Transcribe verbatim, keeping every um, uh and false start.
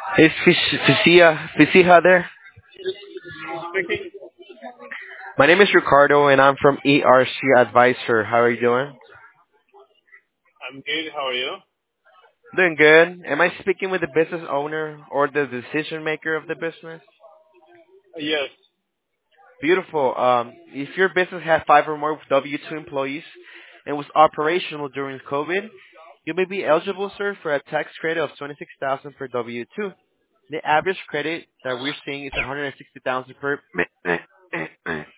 Is Fish- Fisia Fisiha there? Speaking. My name is Ricardo, and I'm from E R C Advisor. How are you doing? I'm good. How are you? Doing good. Am I speaking with the business owner or the decision maker of the business? Uh, Yes. Beautiful. Um, if your business had five or more W two employees and was operational during COVID, you may be eligible, sir, for a tax credit of twenty-six thousand per W two. The average credit that we're seeing is one hundred sixty thousand per